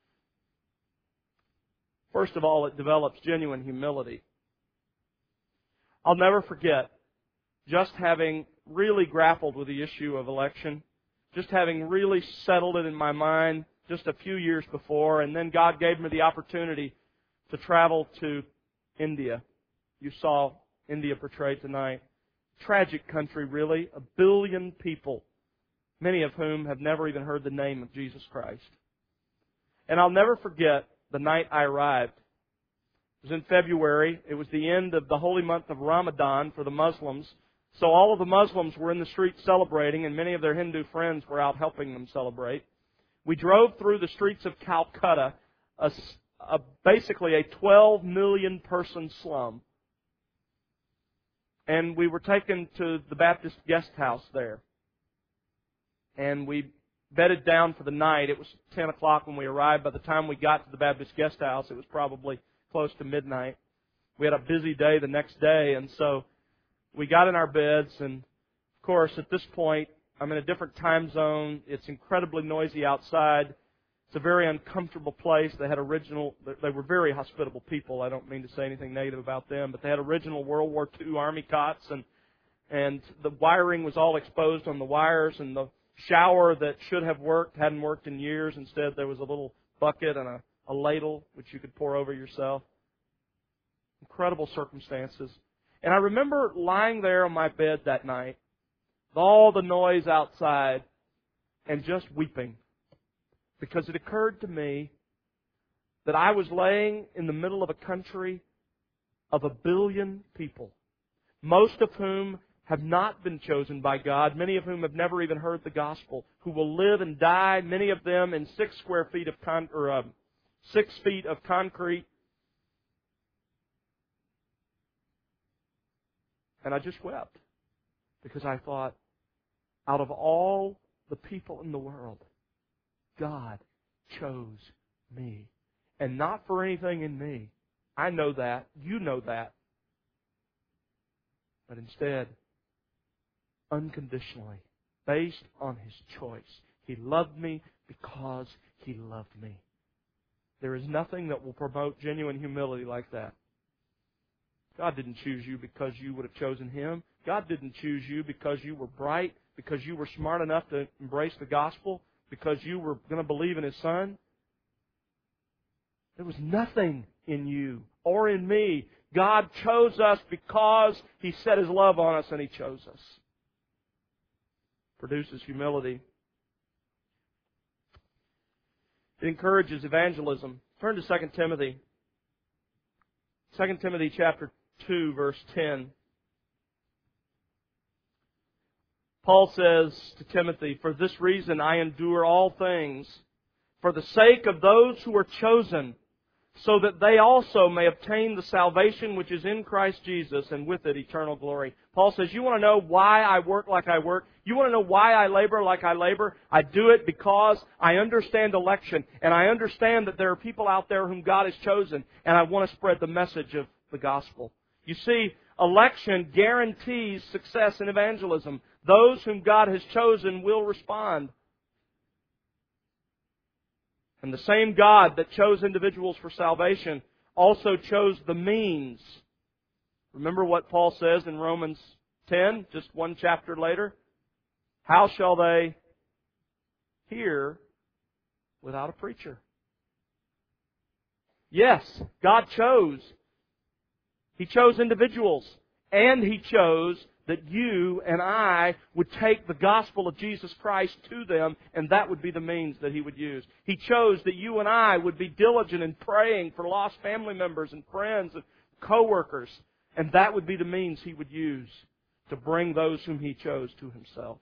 First of all, it develops genuine humility. I'll never forget just having really grappled with the issue of election, just having really settled it in my mind just a few years before, and then God gave me the opportunity to travel to India. You saw India portrayed tonight. Tragic country, really. A billion people, many of whom have never even heard the name of Jesus Christ. And I'll never forget the night I arrived. It was in February. It was the end of the holy month of Ramadan for the Muslims. So all of the Muslims were in the streets celebrating, and many of their Hindu friends were out helping them celebrate. We drove through the streets of Calcutta, a, a, basically a twelve million person slum. And we were taken to the Baptist guest house there. And we bedded down for the night. It was ten o'clock when we arrived. By the time we got to the Baptist guest house, it was probably close to midnight. We had a busy day the next day, and so we got in our beds. And, of course, at this point, I'm in a different time zone. It's incredibly noisy outside. It's a very uncomfortable place. They had original, they were very hospitable people. I don't mean to say anything negative about them, but they had original World War Two Army cots, and and the wiring was all exposed on the wires, and the shower that should have worked hadn't worked in years. Instead, there was a little bucket and a, a ladle which you could pour over yourself. Incredible circumstances. And I remember lying there on my bed that night, with all the noise outside, and just weeping. Because it occurred to me that I was laying in the middle of a country of a billion people, most of whom have not been chosen by God, many of whom have never even heard the gospel, who will live and die, many of them in six square feet of con- or uh, six feet of concrete. And I just wept because I thought, out of all the people in the world, God chose me. And not for anything in me. I know that. You know that. But instead, unconditionally, based on His choice. He loved me because He loved me. There is nothing that will promote genuine humility like that. God didn't choose you because you would have chosen Him. God didn't choose you because you were bright, because you were smart enough to embrace the gospel, because you were going to believe in His Son. There was nothing in you or in me. God chose us because He set His love on us and He chose us. Produces humility. It encourages evangelism. Turn to Second Timothy. Second Timothy chapter two, verse ten. Paul says to Timothy, "For this reason I endure all things, for the sake of those who are chosen, so that they also may obtain the salvation which is in Christ Jesus, and with it eternal glory." Paul says, you want to know why I work like I work? You want to know why I labor like I labor? I do it because I understand election, and I understand that there are people out there whom God has chosen, and I want to spread the message of the gospel. You see, election guarantees success in evangelism. Those whom God has chosen will respond. And the same God that chose individuals for salvation also chose the means. Remember what Paul says in Romans ten, just one chapter later? How shall they hear without a preacher? Yes, God chose. He chose individuals. And He chose that you and I would take the gospel of Jesus Christ to them, and that would be the means that He would use. He chose that you and I would be diligent in praying for lost family members and friends and co-workers, and that would be the means He would use to bring those whom He chose to Himself.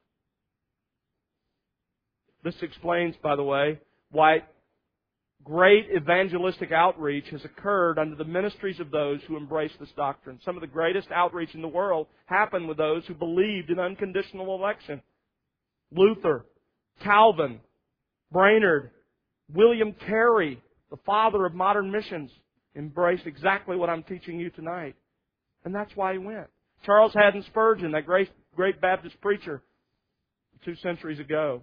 This explains, by the way, why great evangelistic outreach has occurred under the ministries of those who embrace this doctrine. Some of the greatest outreach in the world happened with those who believed in unconditional election. Luther, Calvin, Brainerd, William Carey, the father of modern missions, embraced exactly what I'm teaching you tonight. And that's why he went. Charles Haddon Spurgeon, that great, great Baptist preacher two centuries ago.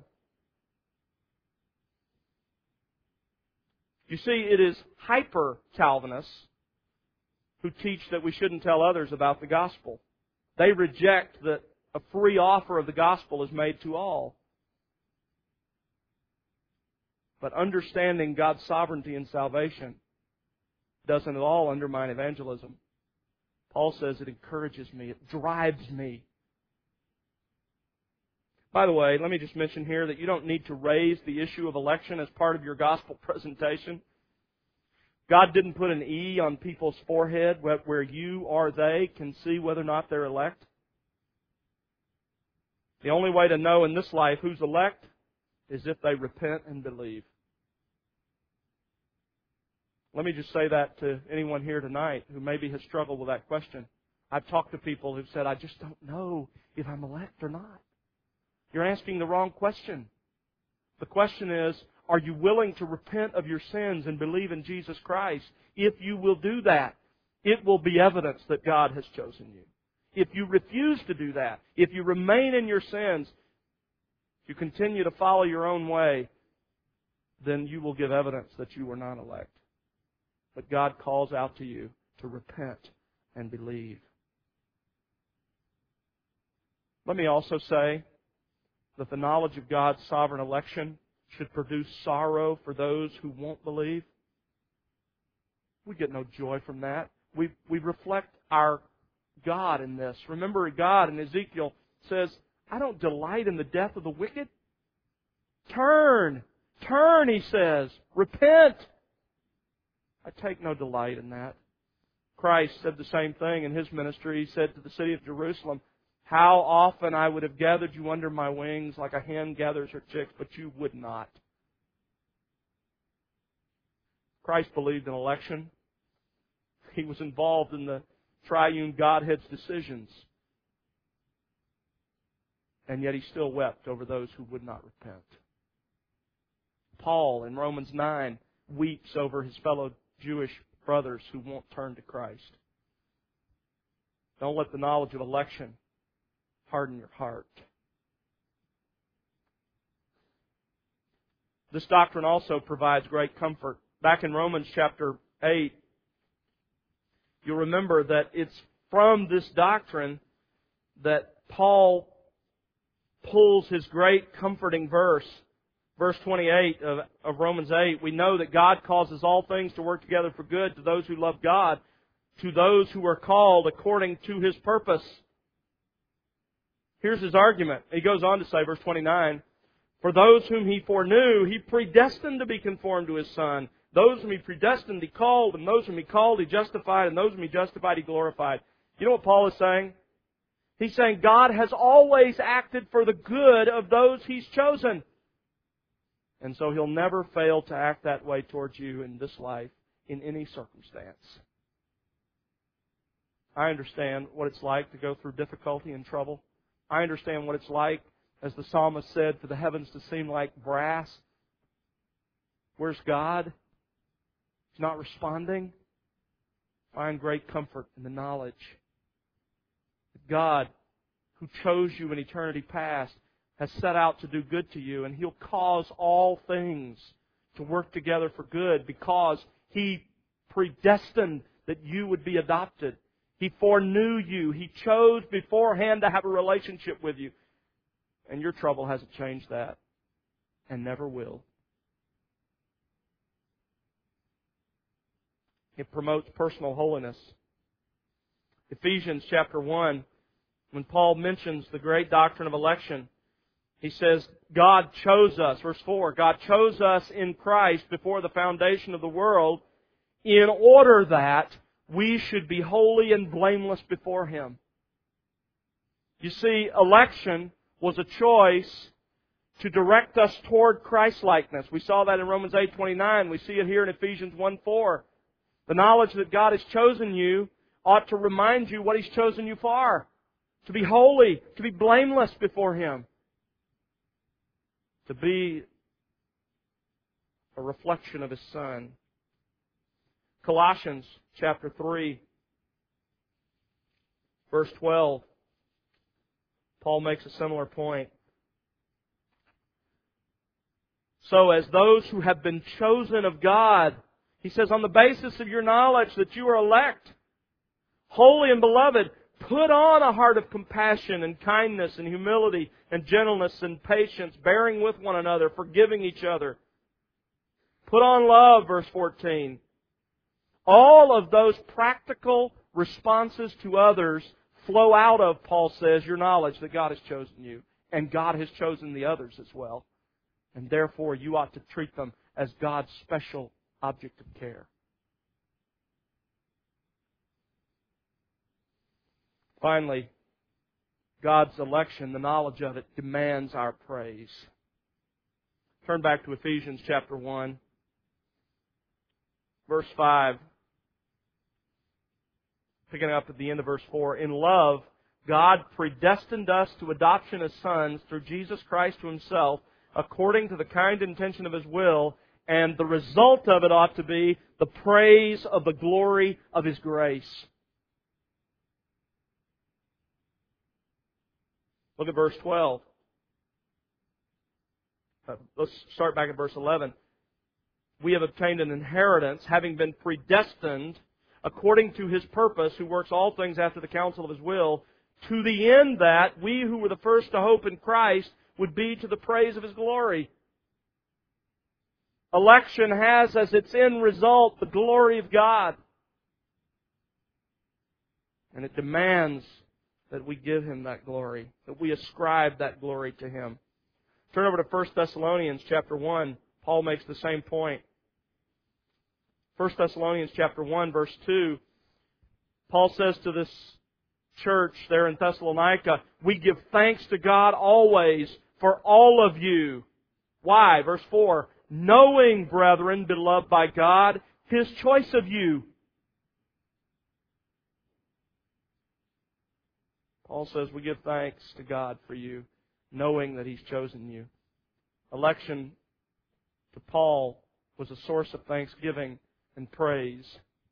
You see, it is hyper-Calvinists who teach that we shouldn't tell others about the gospel. They reject that a free offer of the gospel is made to all. But understanding God's sovereignty in salvation doesn't at all undermine evangelism. Paul says it encourages me, it drives me. By the way, let me just mention here that you don't need to raise the issue of election as part of your gospel presentation. God didn't put an E on people's forehead where you or they can see whether or not they're elect. The only way to know in this life who's elect is if they repent and believe. Let me just say that to anyone here tonight who maybe has struggled with that question. I've talked to people who've said, I just don't know if I'm elect or not. You're asking the wrong question. The question is, are you willing to repent of your sins and believe in Jesus Christ? If you will do that, it will be evidence that God has chosen you. If you refuse to do that, if you remain in your sins, if you continue to follow your own way, then you will give evidence that you were not elect. But God calls out to you to repent and believe. Let me also say that the knowledge of God's sovereign election should produce sorrow for those who won't believe. We get no joy from that. We, we reflect our God in this. Remember, God in Ezekiel says, I don't delight in the death of the wicked. Turn, turn, He says. Repent. I take no delight in that. Christ said the same thing in His ministry. He said to the city of Jerusalem, how often I would have gathered you under my wings like a hen gathers her chicks, but you would not. Christ believed in election. He was involved in the triune Godhead's decisions. And yet He still wept over those who would not repent. Paul in Romans nine weeps over his fellow Jewish brothers who won't turn to Christ. Don't let the knowledge of election harden your heart. This doctrine also provides great comfort. Back in Romans chapter eight, you'll remember that it's from this doctrine that Paul pulls his great comforting verse. Verse twenty-eight of, of Romans eight, we know that God causes all things to work together for good to those who love God, to those who are called according to His purpose. Here's his argument. He goes on to say, verse twenty-nine, for those whom He foreknew, He predestined to be conformed to His Son. Those whom He predestined, He called, and those whom He called, He justified, and those whom He justified, He glorified. You know what Paul is saying? He's saying God has always acted for the good of those He's chosen. And so He'll never fail to act that way towards you in this life, in any circumstance. I understand what it's like to go through difficulty and trouble. I understand what it's like, as the psalmist said, for the heavens to seem like brass. Where's God? He's not responding. Find great comfort in the knowledge that God, who chose you in eternity past, has set out to do good to you, and He'll cause all things to work together for good because He predestined that you would be adopted. He foreknew you. He chose beforehand to have a relationship with you. And your trouble hasn't changed that, and never will. It promotes personal holiness. Ephesians chapter one, when Paul mentions the great doctrine of election, he says, God chose us, verse four, God chose us in Christ before the foundation of the world in order that we should be holy and blameless before Him. You see, election was a choice to direct us toward Christ-likeness. We saw that in Romans eight twenty-nine. We see it here in Ephesians one four. The knowledge that God has chosen you ought to remind you what He's chosen you for. To be holy, to be blameless before Him. To be a reflection of His Son. Colossians chapter three, verse twelve. Paul makes a similar point. So as those who have been chosen of God, he says, on the basis of your knowledge that you are elect, holy and beloved, put on a heart of compassion and kindness and humility and gentleness and patience, bearing with one another, forgiving each other. Put on love, verse fourteen. All of those practical responses to others flow out of, Paul says, your knowledge that God has chosen you. And God has chosen the others as well. And therefore you ought to treat them as God's special object of care. Finally, God's election, the knowledge of it, demands our praise. Turn back to Ephesians chapter one, verse five. Picking up at the end of verse four. In love, God predestined us to adoption as sons through Jesus Christ to Himself, according to the kind intention of His will, and the result of it ought to be the praise of the glory of His grace. Look at verse twelve. Uh, let's start back at verse eleven. We have obtained an inheritance, having been predestined according to His purpose, who works all things after the counsel of His will, to the end that we who were the first to hope in Christ would be to the praise of His glory. Election has as its end result the glory of God. And it demands that we give Him that glory, that we ascribe that glory to Him. Turn over to First Thessalonians chapter one. Paul makes the same point. First Thessalonians chapter one, verse two. Paul says to this church there in Thessalonica, we give thanks to God always for all of you. Why? Verse four. Knowing, brethren, beloved by God, His choice of you. Paul says we give thanks to God for you, knowing that He's chosen you. Election to Paul was a source of thanksgiving and praise.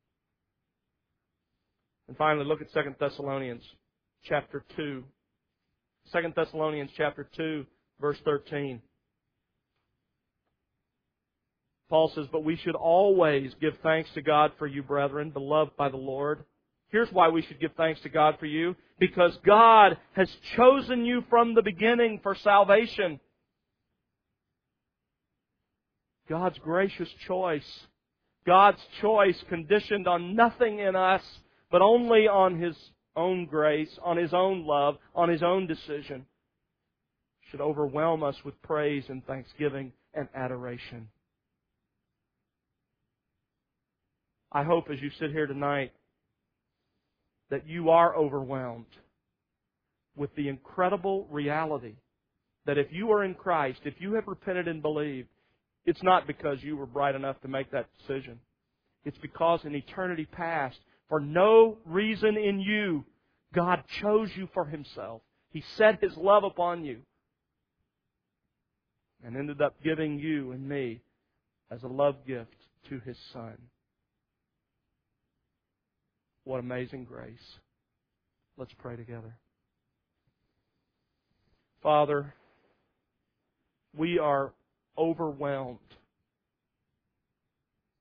And finally, look at Second Thessalonians chapter two. Second Thessalonians chapter two, verse thirteen. Paul says, but we should always give thanks to God for you, brethren, beloved by the Lord. Here's why we should give thanks to God for you. Because God has chosen you from the beginning for salvation. God's gracious choice. God's choice conditioned on nothing in us, but only on His own grace, on His own love, on His own decision, should overwhelm us with praise and thanksgiving and adoration. I hope as you sit here tonight that you are overwhelmed with the incredible reality that if you are in Christ, if you have repented and believed, it's not because you were bright enough to make that decision. It's because in eternity past, for no reason in you, God chose you for Himself. He set His love upon you and ended up giving you and me as a love gift to His Son. What amazing grace. Let's pray together. Father, we are overwhelmed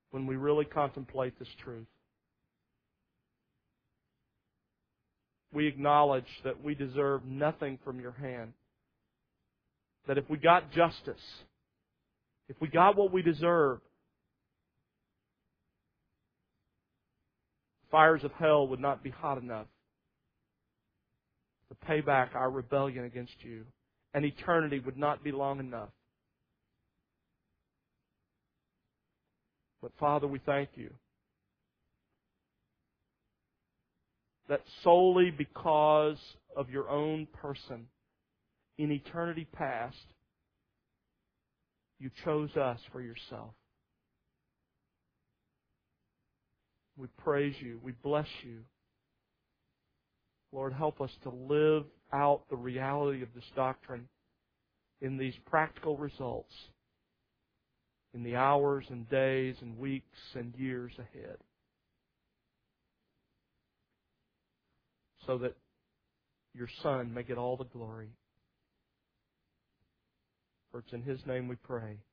when we really contemplate this truth. We acknowledge that we deserve nothing from your hand. That if we got justice, if we got what we deserve, fires of hell would not be hot enough to pay back our rebellion against you, and eternity would not be long enough. But Father, we thank you that solely because of your own person, in eternity past, you chose us for yourself. We praise you. We bless you. Lord, help us to live out the reality of this doctrine in these practical results in the hours and days and weeks and years ahead, so that your Son may get all the glory. For it's in His name we pray.